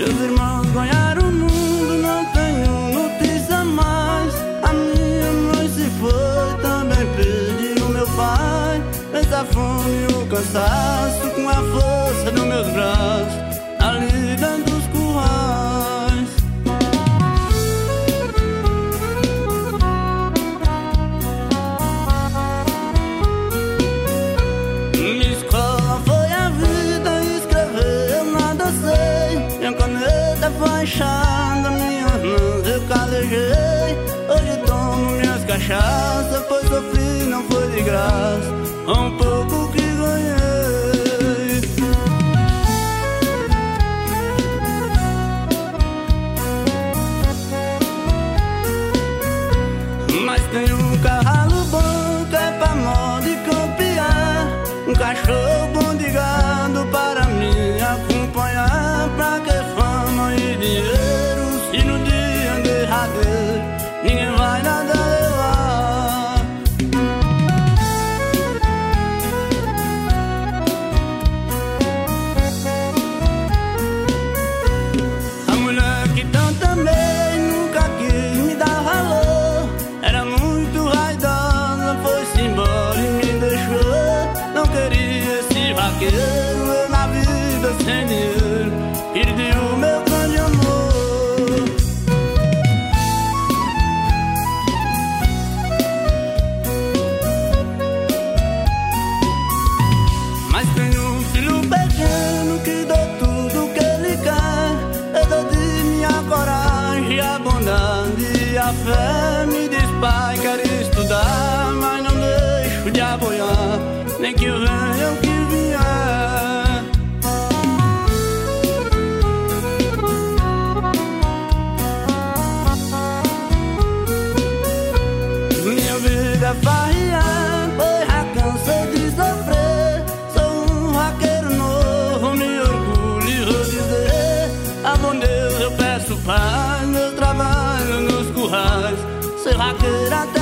Meus irmãos ganharam o mundo, não tenho notícia mais. A minha mãe se foi, também perdi o meu pai. Pensa a fome e o cansaço com a força dos meus braços, ali dentro dos currais. Minha escola foi a vida, escrever eu nada sei. Minha caneta foi inchada, minhas mãos eu calejei. Hoje tomo minhas cachaças, pois sofri, não foi de graça. Um pouco que ganhei. Mas tenho um cavalo bom que é pra moda e campear, um cachorro bom de gado para me acompanhar. Pra que fama e dinheiro se no dia derradeiro ninguém vai nada levar? A mulher que tanto amei nunca quis me dar valor. Era muito vaidosa, foi-se embora e me deixou. Não queria esse vaqueiro, eu na vida sem dinheiro perdi o meu grande amor. Mas tenho um filho pequeno que dou tudo o que ele quer. Eu dou de minha coragem, a bondade e a fé. Me diz, pai, quero estudar, mas não deixo de apoiar, nem que venha o que vier. Minha vida é farrear, pois já cansei de sofrer. Sou um vaqueiro novo, me orgulho e vou dizer: a bom Deus eu peço paz, meu trabalho nos currais, ser vaqueiro até